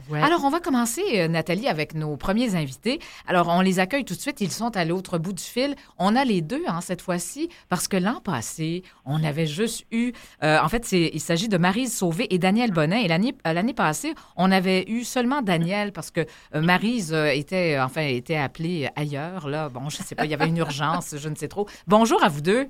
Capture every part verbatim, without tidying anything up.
Ouais. Alors, on va commencer, euh, Nathalie, avec nos premiers invités. Alors, on les accueille tout de suite. Ils sont à l'autre bout du fil. On a les deux, hein, cette fois-ci, parce que l'an passé, on avait juste eu... euh, en fait, c'est, il s'agit de Maryse Sauvé et Daniel Bonin. Et l'année, euh, l'année passée, on avait eu seulement Daniel, parce que euh, Maryse euh, était, euh, enfin, était appelée ailleurs. Là. Bon, je ne sais pas, il y avait une urgence, je ne sais trop. Bonjour à vous deux.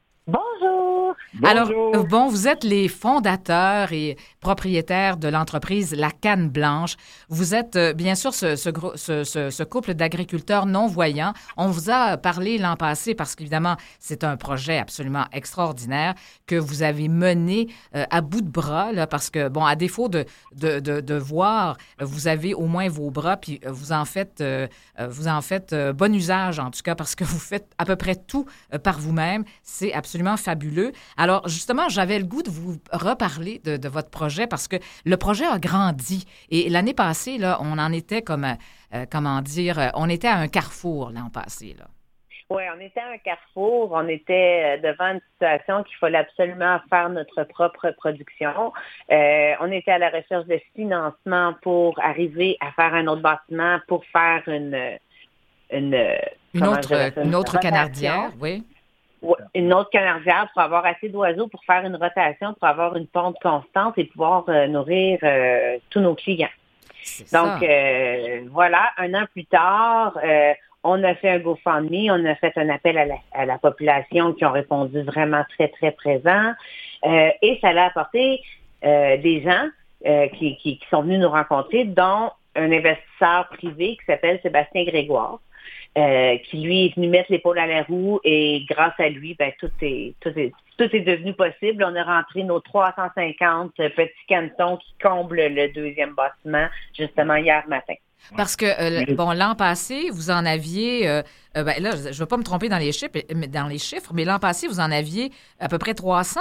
Bonjour. Alors, Bonjour. euh, bon, vous êtes les fondateurs et propriétaires de l'entreprise La Canne Blanche. Vous êtes, euh, bien sûr, ce, ce, gros- ce, ce- ce couple d'agriculteurs non-voyants. On vous a parlé l'an passé parce qu'évidemment, c'est un projet absolument extraordinaire que vous avez mené euh, à bout de bras, là, parce que, bon, à défaut de, de, de, de voir, vous avez au moins vos bras, puis euh, vous en faites, euh, euh, vous en faites euh, bon usage, en tout cas, parce que vous faites à peu près tout euh, par vous-même. C'est absolument fabuleux. Alors, justement, j'avais le goût de vous reparler de, de votre projet parce que le projet a grandi. Et l'année passée, là, on en était comme, euh, comment dire, euh, on était à un carrefour l'an passé, là. Oui, on était à un carrefour. On était euh, devant une situation qu'il fallait absolument faire notre propre production. Euh, on était à la recherche de financement pour arriver à faire un autre bâtiment, pour faire une... Une, Une comment autre, je dirais ça, une autre rotation. canardière, oui. Ouais, une autre canardière pour avoir assez d'oiseaux pour faire une rotation, pour avoir une ponte constante et pouvoir euh, nourrir euh, tous nos clients. C'est Donc, ça. euh, voilà, un an plus tard, euh, on a fait un GoFundMe, on a fait un appel à la, à la population qui ont répondu vraiment très, très présent. Euh, et ça a apporté euh, des gens euh, qui, qui, qui sont venus nous rencontrer, dont un investisseur privé qui s'appelle Sébastien Grégoire. Euh, qui lui est venu mettre l'épaule à la roue et grâce à lui, ben tout est tout est tout est devenu possible. On a rentré nos trois cent cinquante petits cantons qui comblent le deuxième bâtiment justement hier matin. Parce que, euh, bon, l'an passé, vous en aviez, euh, euh, ben là, je ne vais pas me tromper dans les chiffres, mais dans les chiffres, mais l'an passé, vous en aviez à peu près trois cents?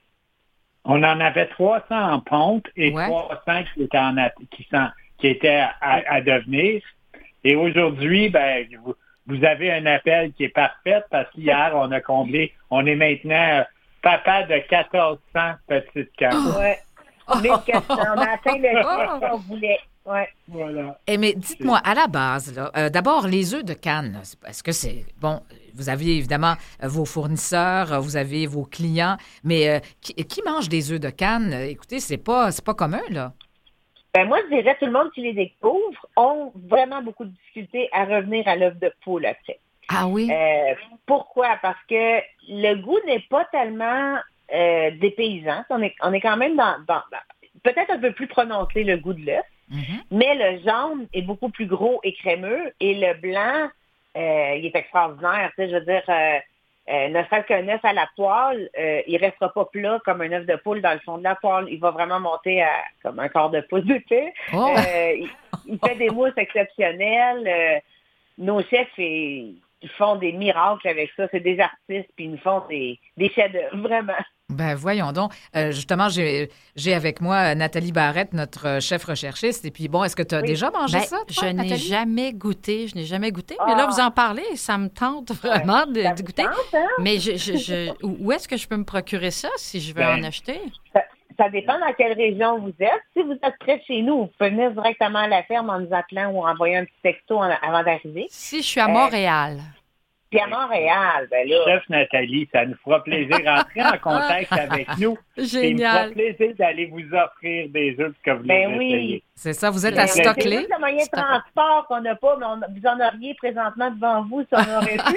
On en avait trois cents en ponte et Ouais. trois cents qui étaient, en, at- qui, sont, qui étaient à, à devenir. Et aujourd'hui, ben, vous, vous avez un appel qui est parfait parce qu'hier, on a comblé, on est maintenant euh, papa de quatorze cents petites cannes. Ouais. Mais qu'est-ce qu'on a atteint le chiffre qu'on voulait. Ouais. Voilà. Eh, mais dites-moi, à la base, là, euh, d'abord, les œufs de canne, là, c'est- est-ce que c'est... Bon, vous avez évidemment euh, vos fournisseurs, euh, vous avez vos clients, mais euh, qui, qui mange des œufs de canne? Euh, Écoutez, c'est pas, c'est pas commun, là. Ben moi, je dirais tout le monde qui les découvre ont vraiment beaucoup de difficultés à revenir à l'œuf de poule après. Ah oui? Euh, pourquoi? Parce que le goût n'est pas tellement euh, dépaysant. On est, on est quand même dans, dans, dans- peut-être un peu plus prononcé le goût de l'œuf, Mhm. mais le jaune est beaucoup plus gros et crémeux et le blanc, euh, il est extraordinaire. Tu sais, je veux dire, euh, euh, ne serait-ce qu'un œuf à la poêle, euh, il restera pas plat comme un œuf de poule dans le fond de la poêle. Il va vraiment monter à comme un quart de pouce de thé. Oh! Euh, il, il fait des mousses exceptionnelles. Euh, nos chefs, ils, ils font des miracles avec ça. C'est des artistes, puis ils nous font des, des chefs-d'œuvre, vraiment. Ben voyons donc. Euh, justement, j'ai, j'ai avec moi Nathalie Barrette, notre euh, chef recherchiste. Et puis, bon, est-ce que tu as Oui. déjà mangé Ben, ça, toi, je n'ai Nathalie? jamais goûté, je n'ai jamais goûté. Mais là, Ah. vous en parlez, ça me tente vraiment de, Ça de vous goûter. tente, hein? Mais je, je, je- où est-ce que je peux me procurer ça si je veux Ben, en acheter? Ça, ça dépend dans quelle région vous êtes. Si vous êtes près de chez nous, vous pouvez venir directement à la ferme en nous appelant ou envoyer un petit texto en- avant d'arriver. Si je suis à Euh, Montréal. Puis à Montréal, ben là, Chef Nathalie, ça nous fera plaisir d'entrer en contact avec nous. Et il nous fera Génial. plaisir d'aller vous offrir des œufs que vous Ben voulez oui. essayer. C'est ça, vous êtes Ben, à c'est c'est Stockley. juste le moyen de transport qu'on n'a pas, mais on- vous en auriez présentement devant vous si on aurait pu.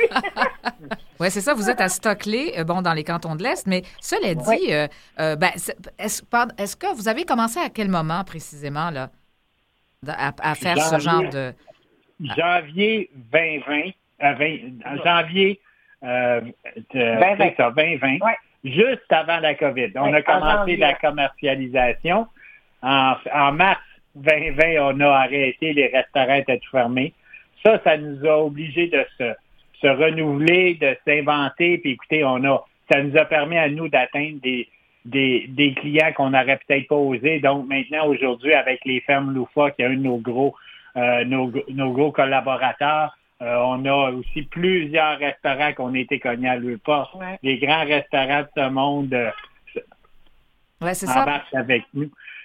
Oui, c'est ça, vous êtes à Stockley, euh, bon, dans les cantons de l'Est. Mais cela dit, Oui. euh, euh, ben, c'est- est-ce, pardon, est-ce que vous avez commencé à quel moment précisément, là, de- à, à faire ce genre Janvier. de... Janvier vingt vingt, euh, vingt en janvier euh, de- vingt vingt. c'est ça, vingt vingt, Ouais. juste avant la COVID. On Ouais, a en commencé janvier. la commercialisation. En, en mars vingt vingt, on a arrêté, les restaurants étaient tout fermés. Ça, ça nous a obligés de se, se renouveler, de s'inventer. Puis écoutez, on a, ça nous a permis à nous d'atteindre des, des, des clients qu'on n'aurait peut-être pas osé. Donc maintenant, aujourd'hui, avec les fermes Loufa, qui est un de nos gros, euh, nos, nos gros collaborateurs, euh, on a aussi plusieurs restaurants qu'on a été cognés à leur porte. Ouais. Les grands restaurants de ce monde euh, Oui, c'est ça. embarquent avec nous.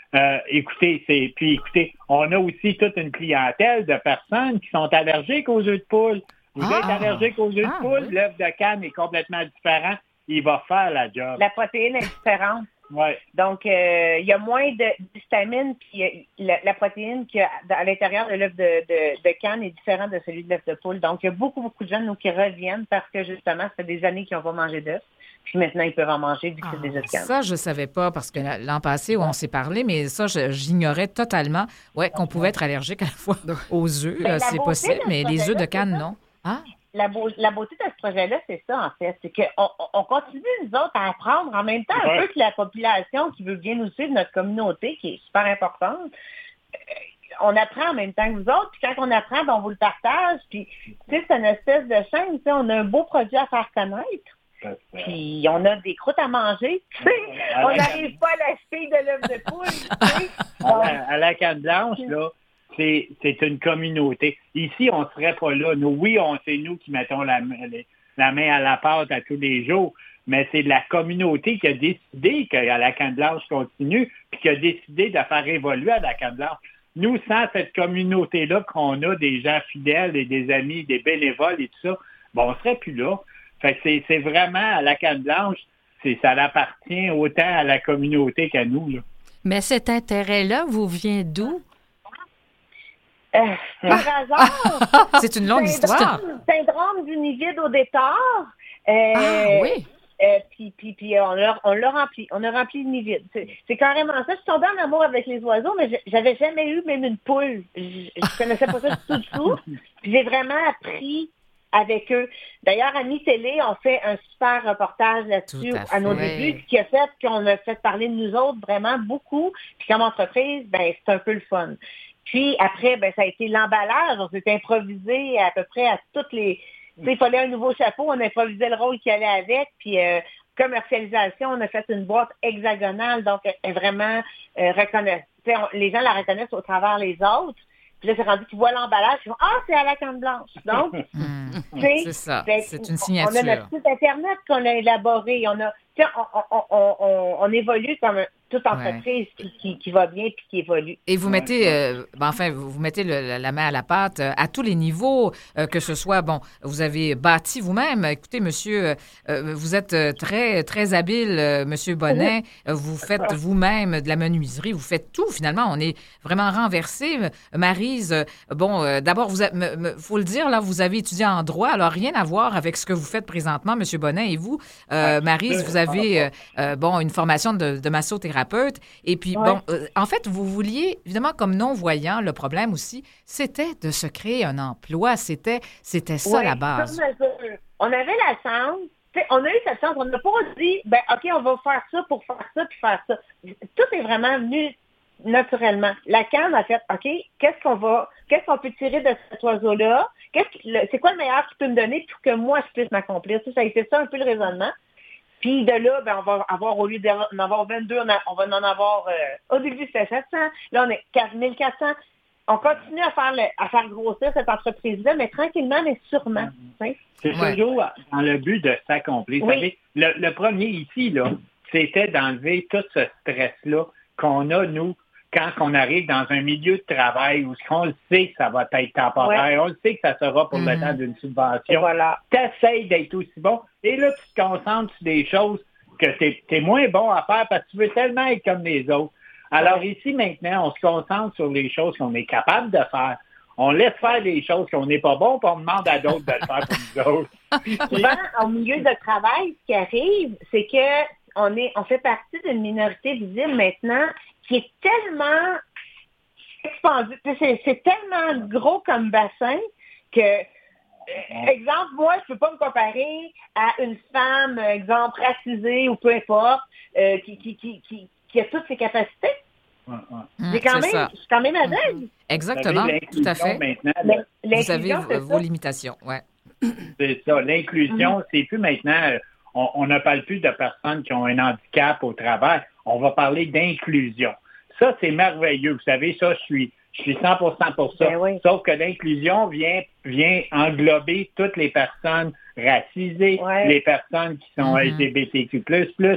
Euh, écoutez, c'est puis écoutez, on a aussi toute une clientèle de personnes qui sont allergiques aux œufs de poule. Vous Ah. êtes allergique aux œufs Ah, de poule, oui. l'œuf de canne est complètement différent. Il va faire la job. La protéine est différente. Ouais. Donc, euh, il y a moins de d'histamine, puis euh, la, la protéine qu'il y a à l'intérieur de l'œuf de, de, de canne est différente de celui de l'œuf de poule. Donc, il y a beaucoup, beaucoup de gens nous, qui reviennent parce que, justement, ça fait des années qu'ils n'ont pas mangé d'œufs. Puis maintenant, ils peuvent en manger vu que c'est des œufs de canne. Ça, je ne savais pas parce que l'an passé, où on s'est parlé, mais ça, je- j'ignorais totalement ouais, qu'on pouvait être allergique à la fois aux œufs. Ben, la C'est beauté possible, de ce mais les œufs de projet-là, canne, c'est ça. non. Ah, La, beau- la beauté de ce projet-là, c'est ça, en fait. C'est qu'on on- on continue, nous autres, à apprendre en même temps un Ouais. peu que la population qui veut bien nous suivre, notre communauté, qui est super importante. Euh, On apprend en même temps que vous autres, puis quand on apprend, ben, on vous le partage. Puis, tu sais, c'est une espèce de chaîne, tu sais, on a un beau produit à faire connaître. Puis, on a des croûtes à manger, tu sais. À On la- n'arrive pas à l'acheter de l'œuf de poule, tu sais. À la, à la canne blanche, là, c'est, c'est une communauté. Ici, on ne serait pas là. Nous, oui, on, c'est nous qui mettons la, la main à la pâte à tous les jours, mais c'est la communauté qui a décidé que la canne blanche continue, puis qui a décidé de faire évoluer à la canne blanche. Nous, sans cette communauté-là qu'on a, des gens fidèles et des amis, des bénévoles et tout ça, bon, on ne serait plus là. Fait que c'est, c'est vraiment à la canne blanche, c'est, ça appartient autant à la communauté qu'à nous, là. Mais cet intérêt-là vous vient d'où? Euh, par hasard, c'est une longue histoire. syndrome, syndrome du nid vide au départ. Euh, Ah, oui. Euh, puis, puis, puis on l'a, on l'a rempli. On a rempli le nid vide. C'est, c'est carrément ça. Je suis tombée en amour avec les oiseaux, mais je- j'avais jamais eu même une poule. Je, je connaissais pas ça du tout, du tout. Puis j'ai vraiment appris avec eux. D'ailleurs, à Mi-Télé, on fait un super reportage là-dessus Tout à à, nos fait. débuts, ce qui a fait qu'on a fait parler de nous autres vraiment beaucoup. Puis comme entreprise, ben c'est un peu le fun. Puis après, ben ça a été l'emballage. On s'est improvisé à peu près à toutes les... Tu sais, il fallait un nouveau chapeau, on improvisait le rôle qui allait avec, puis euh, commercialisation, on a fait une boîte hexagonale, donc elle est vraiment euh, reconnaissable. Tu sais, on- les gens la reconnaissent au travers les autres. Puis là, c'est rendu qu'ils voient l'emballage, ils font « Ah, c'est à la canne blanche! » Donc, Hmm. tu sais, C'est ça. fait- C'est une On a signature. notre site Internet qu'on a élaboré. On a, tu sais, on, on, on, on, on évolue comme toute entreprise qui, qui, qui va bien puis qui évolue. Et vous mettez, euh, ben, enfin, vous vous mettez le- la, la main à la pâte euh, à tous les niveaux, euh, que ce soit, bon, vous avez bâti vous-même. Écoutez, monsieur, euh, euh, vous êtes euh, très, très habile, euh, monsieur Bonnet. Euh, Vous faites vous-même de la menuiserie, vous faites tout, finalement. On est vraiment renversé. Maryse, euh, bon, euh, d'abord, vous a- me- me- faut le dire, là, vous avez étudié en droit, alors rien à voir avec ce que vous faites présentement, monsieur Bonnet. Et vous, euh, Maryse, vous avez, euh, euh, bon, une formation de, de massothérapeute. Et puis, Ouais. bon, euh, en fait, vous vouliez, évidemment, comme non-voyant, le problème aussi, c'était de se créer un emploi. C'était, c'était ça, Ouais, la base. sur mesure. On avait la chance, tu sais, on a eu cette chance, on n'a pas dit, ben OK, on va faire ça pour faire ça puis faire ça. Tout est vraiment venu naturellement. La canne a fait, OK, qu'est-ce qu'on va, qu'est-ce qu'on peut tirer de cet oiseau-là? Qu'est-ce qui- le- c'est quoi le meilleur qu'il peut me donner pour que moi, je puisse m'accomplir? Ça, ça a été ça un peu le raisonnement. Puis de là, ben, on va avoir, au lieu d'en avoir vingt-deux, on, a- on va en avoir, euh, au début, c'était sept cents. Là, on est quatre mille quatre cents. On continue à faire, le, à faire grossir cette entreprise-là, mais tranquillement, mais sûrement. tu sais. C'est Ouais. toujours dans le but de s'accomplir. Vous Oui. savez, le, le premier ici, là, c'était d'enlever tout ce stress-là qu'on a, nous, quand on arrive dans un milieu de travail où on le sait que ça va être temporaire, on le sait que ça sera pour le Mhm. temps d'une Et subvention. voilà. T'essayes d'être aussi bon. Et là, tu te concentres sur des choses que t'es, t'es moins bon à faire parce que tu veux tellement être comme les autres. Alors ici, maintenant, on se concentre sur les choses qu'on est capable de faire. On laisse faire les choses qu'on n'est pas bon, puis on demande à d'autres de le faire pour nous autres. Puis souvent, au milieu de travail, ce qui arrive, c'est que on est, on fait partie d'une minorité visible maintenant qui est tellement expandue. Tu sais, C'est, c'est tellement gros comme bassin que, euh, exemple, moi, je peux pas me comparer à une femme, euh, exemple, racisée ou peu importe, euh, qui, qui, qui, qui, qui a toutes ses capacités. Ouais, ouais. Hum, J'ai quand c'est même, ça. je suis quand même aveugle. Exactement, Vous savez, tout à fait. l'inclusion, maintenant, là, Mais Vous avez l'inclusion, v- c'est vos ça. limitations, ouais. c'est ça. L'inclusion, c'est plus maintenant, euh, on, on ne parle plus de personnes qui ont un handicap au travail. On va parler d'inclusion. Ça, c'est merveilleux. Vous savez, ça, je suis, je suis cent pour cent pour ça. Ben oui. Sauf que l'inclusion vient, vient englober toutes les personnes racisées, Ouais. les personnes qui sont Mhm. L G B T Q plus plus.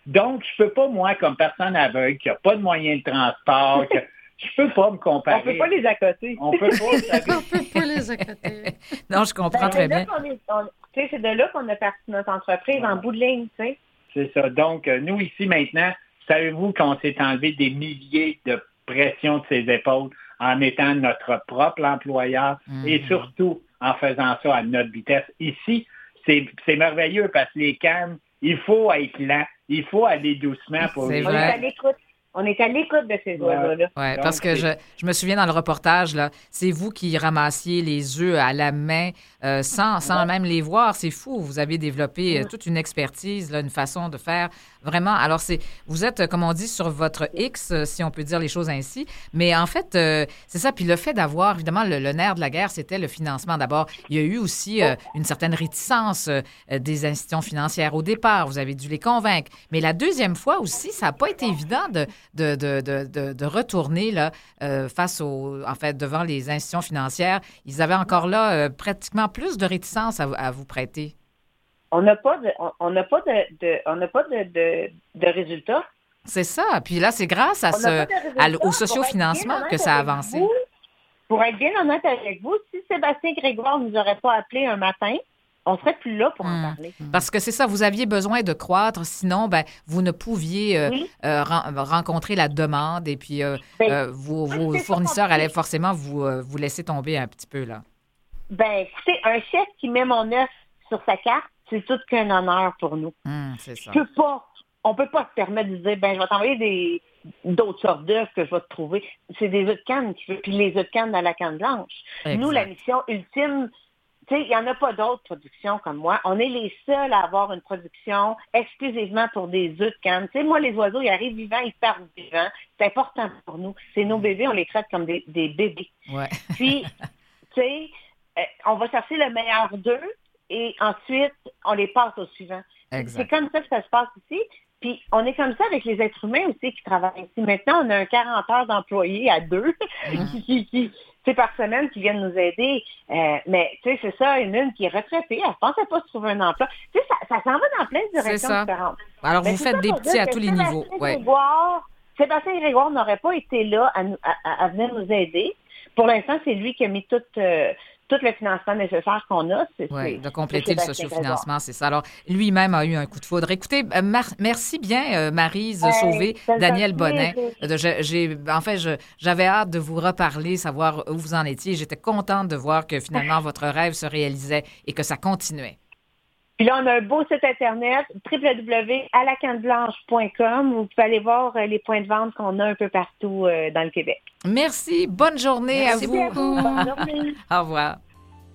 Donc, je peux pas, moi, comme personne aveugle, qui n'a pas de moyen de transport, que je peux pas me comparer. On peut pas les accoter. On peut pas. On peut pas les accoter. Non, je comprends Ben, très c'est bien. là qu'on est- on- tu sais, c'est de là qu'on a parti notre entreprise Voilà. en bout de ligne, tu sais. C'est ça. Donc, euh, nous, ici, maintenant, savez-vous qu'on s'est enlevé des milliers de pression de ses épaules en étant notre propre employeur Mhm. et surtout en faisant ça à notre vitesse. Ici, c'est c'est merveilleux parce que les cannes, il faut être lent, il faut aller doucement pour C'est les On est vrai. à l'écoute. On est à l'écoute de ces Ouais. oiseaux-là. Oui, Donc, parce que je, c'est- je me souviens dans le reportage, là, c'est vous qui ramassiez les œufs à la main euh, sans, sans même les voir. C'est fou. Vous avez développé euh, toute une expertise, là, une façon de faire. Vraiment. Alors, c'est vous êtes, euh, comme on dit, sur votre X, euh, si on peut dire les choses ainsi. Mais en fait, euh, c'est ça. Puis le fait d'avoir, évidemment, le, le nerf de la guerre, c'était le financement d'abord. Il y a eu aussi euh, une certaine réticence euh, des institutions financières au départ. Vous avez dû les convaincre. Mais la deuxième fois aussi, ça n'a pas été évident de, de, de, de, de, de retourner là, euh, face aux, en fait, devant les institutions financières. Ils avaient encore là euh, pratiquement plus de réticence à, vous- à vous prêter. On n'a pas de, on- on n'a pas de, de- on n'a pas de, de, de résultats. C'est ça. Puis là, c'est grâce à On ce, n'a pas de résultats. à l- au Pour être sociofinancement bien que honnête ça a avec avancé. vous, pour être bien honnête avec vous, si Sébastien Grégoire ne nous aurait pas appelé un matin, on serait plus là pour en Hmm. parler. Parce que c'est ça, vous aviez besoin de croître, sinon, ben, vous ne pouviez euh, Oui. euh, ren- rencontrer la demande et puis euh, Ben, euh, vos, vos c'est ça fournisseurs qu'on allaient dit. forcément vous, euh, vous laisser tomber un petit peu, là. Ben, écoutez, un chef qui met mon œuf sur sa carte, c'est tout qu'un honneur pour nous. Hum, c'est ça. Je peux pas, on peut pas se permettre de dire, ben, je vais t'envoyer des, d'autres sortes d'œufs que je vais te trouver. C'est des œufs de canne qui veut, puis les œufs de canne dans la canne blanche. Exact. Nous, la mission ultime, tu sais, il n'y en a pas d'autres productions comme moi. On est les seuls à avoir une production exclusivement pour des œufs de canne. Tu sais, moi, les oiseaux, ils arrivent vivants, ils partent vivants. C'est important pour nous. C'est nos bébés, on les traite comme des, des bébés. Ouais. Puis, tu sais, euh, on va chercher le meilleur d'eux et ensuite, on les passe au suivant. C'est Exact. comme ça que ça se passe ici. Puis, on est comme ça avec les êtres humains aussi qui travaillent ici. Maintenant, on a un quarante heures d'employés à deux qui, qui, qui, tu sais, par semaine qui viennent nous aider. Euh, mais, tu sais, c'est ça, une, une qui est retraitée. Elle ne pensait pas se trouver un emploi. Tu sais, ça, ça s'en va dans plein de directions ça. différentes. Alors, Mais vous c'est faites ça des pour petits dire à que tous les Sébastien niveaux. Ouais. Grégoire, Sébastien Grégoire n'aurait pas été là à, nous- à- à- à venir nous aider. Pour l'instant, c'est lui qui a mis tout, euh, tout le financement nécessaire qu'on a. C'est, Oui, c'est- de compléter c'est le Sébastien sociofinancement, c'est ça. Alors, lui-même a eu un coup de foudre. Écoutez, euh, mar- merci bien, euh, Maryse Hey, Sauvé, ça me fait Daniel Bonnet. plaisir. Euh, je- j'ai, en fait, je- j'avais hâte de vous reparler, savoir où vous en étiez. J'étais contente de voir que finalement, votre rêve se réalisait et que ça continuait. Puis là, on a un beau site Internet, w w w point à la canne blanche point com, où vous pouvez aller voir euh, les points de vente qu'on a un peu partout euh, dans le Québec. Merci. Bonne journée Merci à vous. Merci à vous. Bonne journée. Au revoir.